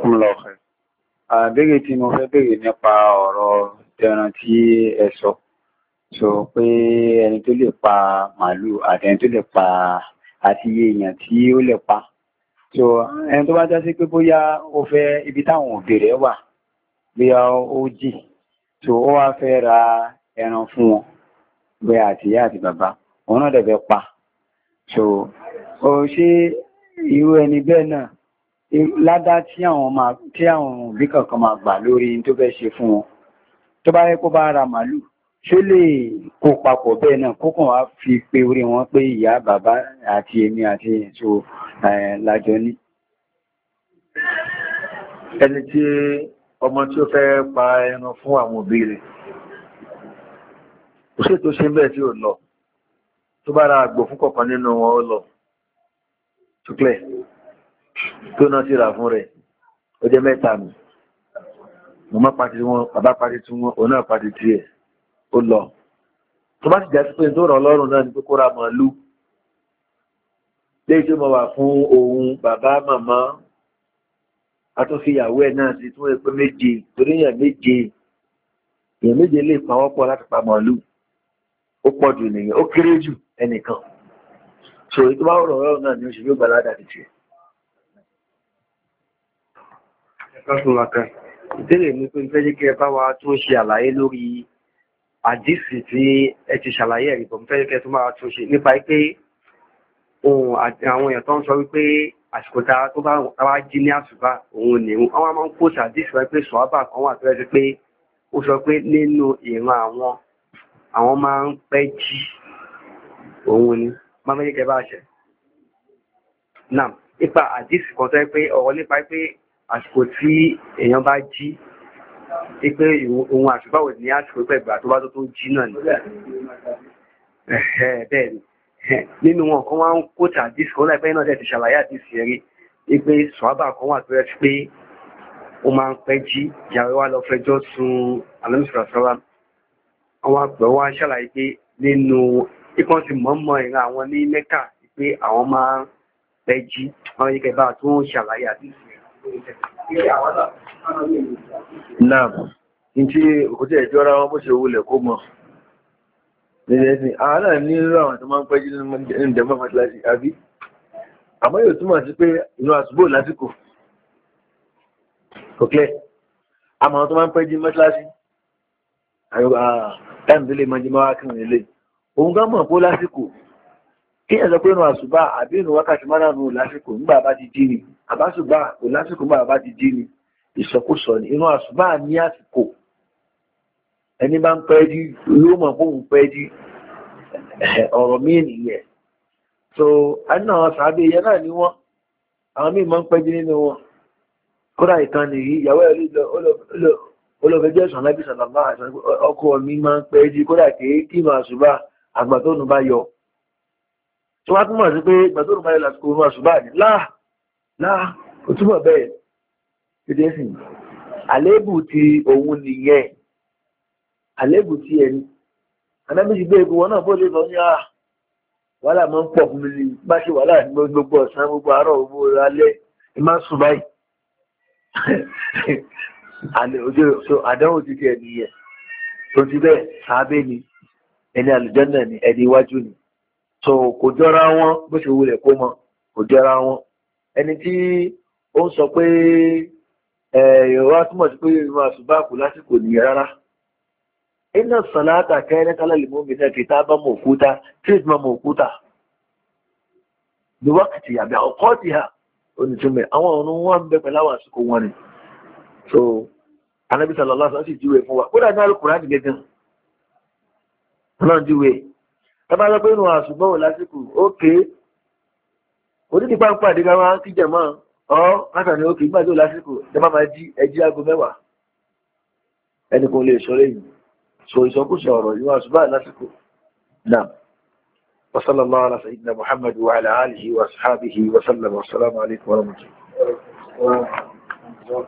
Jazakumullahu. Àbẹ̀rẹ̀ tí mo fẹ́ bèèrè nípa ọ̀rọ̀ tẹran tí ẹ sọ. So pé ẹni tó lè pa màálù àti ẹni tó lè pa àti iye èèyàn tí ó lè pa. So ẹni tó bá já sí pé bóyá ó fẹ́ ibi táwọn òbí rẹ̀ wà, bóyá ó jì. So ó wá fẹ́ ra ẹran fún wọn, bóyá àti ìyá àti bàbá, òun náà dẹ̀ fẹ́ pa. So ó ṣe irú ẹni bẹ́ẹ̀ náà ládá tí àwọn òbí kankan máa gbà lórí tó fẹ́ ṣe fún wọn. Tó bá yẹ kó bá ra màálù, ṣó lè kó papọ̀ bẹ́ẹ̀ náà kó kàn wá fi pé orí wọn pé ìyá bàbá àti èmi àti èso lájọ ní. Ẹni tí ọmọ tí ó fẹ́ pa ẹran fún àwọn òbí rẹ̀, kò sí ètò ṣe ń bẹ́ẹ̀ tí ò lọ. Tó bá ra àgbò fún kọ̀ọ̀kan nínú wọn ó lọ. Ṣùklẹ̀ tó náà sí ra fún rẹ̀, ó jẹ́ mẹ́ta mi. Màmá pàtí wọn, bàbá pàtí tí wọn, òun náà pàtí tí ẹ̀, ó lọ. Tó bá ti jẹ́ sí pé tó rọ̀ lọ́rùn náà ni pé kó ra màálù. Léyìí tó mọ̀ wà fún òun, bàbá, màmá, àtúnfìyàwó ẹ̀ náà sí tún ẹgbẹ́ méje, torí èèyàn méje lè pawọ́pọ̀ láti pa màálù. Ó pọ̀ jù nìyẹn, ó kéré jù ẹnìkan. So ètò bá rọ̀ lọ́rùn náà ni ó ṣe yóò gbà ládàá ti tiẹ̀. Ìbéèrè mi pé fẹ́ jẹ́ kí ẹ bá wa tún ṣe àlàyé lórí àdísì tí ẹ ti ṣàlàyé ẹ̀rí bọ̀ fẹ́ jẹ́ kí ẹ tún máa tún ṣe nípa pé àwọn èèyàn tó ń sọ wípé àsìkò tó bá wá jí ní àsùbá òun ni wọ́n máa ń kó àdísì wáyé pé sọ̀hábà kan wà tó rẹ́ pé ó sọ pé nínú ìran àwọn máa ń pẹ́ jí òun ni máa fẹ́ jẹ́ kí ẹ bá ṣe. Náà nípa àdísì kan tó yẹ pé ọ̀rọ̀ nípa pé àsìkò tí èèyàn bá jí pé ohun àṣùbáwò ní àsìkò pẹ̀gbà tó bá tó jí náà ní bẹ́ẹ̀ ni nínú wọn kan wá ń kó tàdísì kan láìpẹ́ náà ti ṣàlàyé àdísì rí pé sọ̀hábà kan wà tó rẹ̀ pé ó máa ń pẹ́ jí ìyàwó wa lọ fẹjọ́ sun alẹ́mùsùlùmí sọ́lá àwọn àgbẹ̀ wa ṣàlàyé pé nínú ikán ti mọ̀ọ́mọ̀ ìran àwọn ní Mẹ́kà pé àwọn máa ń pẹ́ jí àwọn yìí kẹba tó ń ṣàlàyé àdísì Náà, ní tí òkúté ẹjọ́ ra wọn bó ṣe wulẹ̀ kó mọ̀. Nílẹ̀ ẹ̀sìn, àwọn náà ní irú àwọn tó máa ń pẹ́jú nínú ìdẹ̀mọ́ fàtíláṣì, àbí? Àmọ́ yóò túmọ̀ sí pé inú àsùbò lásìkò. Kò kílẹ̀. Àmọ́ tó máa ń pẹ́jú mọ́tíláṣì. Táìmù tó lè máa jẹ́ máa wá kírun nílé. Òun gán mọ̀ pé lásìkò. Kí ẹ̀ sọ pé inú àsùbá àbí inú wákàtí márùn-ún lásìkò nígbà bá ti jí ni. Àbásùbá kò lásìkò nígbà bá ti jí ni. Ìsọkúsọ ni inú àsùbá ní àsìkò. Ẹni bá ń pẹ́ jí yóò mọ̀ fún òun pẹ́ jí ọ̀rọ̀ míì nìyẹn. So àná àwọn sàábé yẹn náà ni wọ́n àwọn míì máa ń pẹ́ jí nínú wọn. Kódà ìkan nìyí ìyàwó ẹ̀ olóòfẹ́jọ́ ìsàn lábí sàlámà ọkọ mi máa ń pẹ́ jí kódà kí máa ṣùgbà àgbà tó nù bá yọ. Tó wá túmọ̀ sí pé ìgbà tó nù bá yọ lásìkò máa ṣùgbà ní láà kò túmọ̀ bẹ́ẹ̀. Ìdẹ́sìn àlébù ti òun nìyẹn. Àlébù tí ẹni anábíjì gbé egun wọn náà bó lè lọ ní wàhálà máa ń pọ̀ fún mi ní bá ṣe wàhálà ní gbogbo ọ̀sán gbogbo àárọ̀ gbogbo alẹ́ ìmá sùn báyìí àdánwò ti ti ẹni yẹ tó ti bẹ́ẹ̀ sáábẹ́ ni ẹni àlùjànnà ni ẹni iwájú ni so kò jọra wọn bó ṣe wulẹ̀ kó mọ kò jọra wọn ẹni tí ó ń sọ pé ìrọ̀wá túmọ̀ sí pé ìrọ̀ àṣùbáàkù lásìkò nìyẹn rárá. Inna salata kanat ala al-mu'minina kitaban mawquta tizma mawquta bi waqtiha bi awqatiha onítúmẹ̀ àwọn ọ̀run wọn ń bẹ pẹ̀lú àwọn àsìkò wọn ni so Ànábì sallallahu alaihi wasallam sì júwe fún wa kódà ní Al-Qur'an gẹ́gẹ́ náà júwe tàbá lọ pé inú àṣùgbọ́n lásìkò ókè onídìí pápá àdígá wọn kí jẹ̀mọ́ látàrí ókè gbàdó lásìkò jẹmọ́ máa jí ẹjí aago 10 ẹnì kan lè sọ lẹ́yìn so ìsọkúsọ ọ̀rọ̀ yíwá ṣùgbọ́n lásìkò náà wasallallahu ala sayyidina Muhammad wa ala alihi wa ashabihi wa sallam wa assalamu alaikum wa rahmatullahi